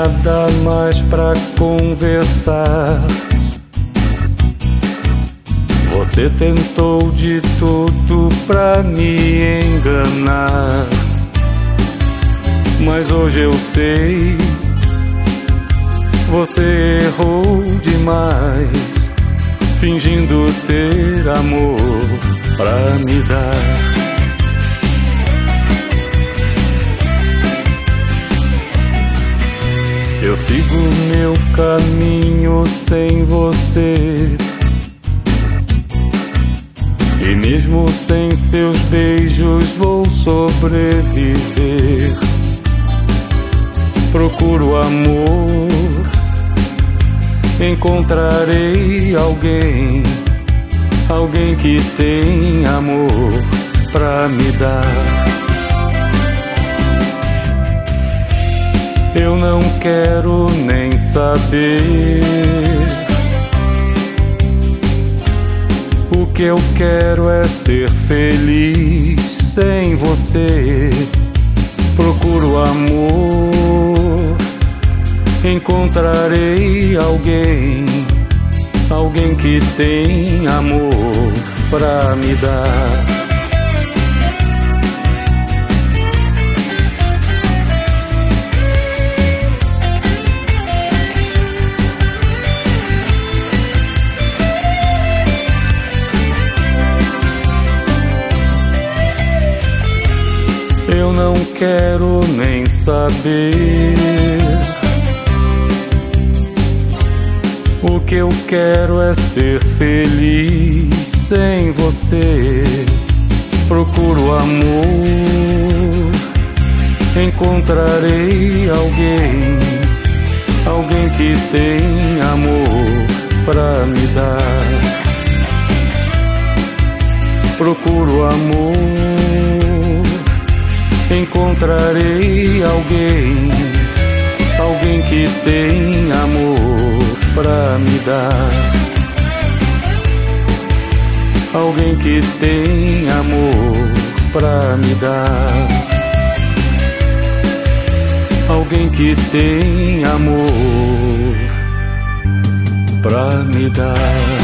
nada mais pra conversar. Você tentou de tudo pra me enganar, mas hoje eu sei, você errou demais, fingindo ter amor pra me dar. Eu sigo meu caminho sem você, e mesmo sem seus beijos vou sobreviver. Procuro amor, encontrarei alguém, alguém que tem amor pra me dar. Eu não quero nem saber, o que eu quero é ser feliz sem você. Procuro amor, encontrarei alguém, alguém que tem amor pra me dar. Eu não quero nem saber, o que eu quero é ser feliz sem você. Procuro amor, encontrarei alguém, alguém que tem amor pra me dar. Procuro amor, encontrarei alguém, alguém que tem amor pra me dar. Alguém que tem amor pra me dar. Alguém que tem amor pra me dar.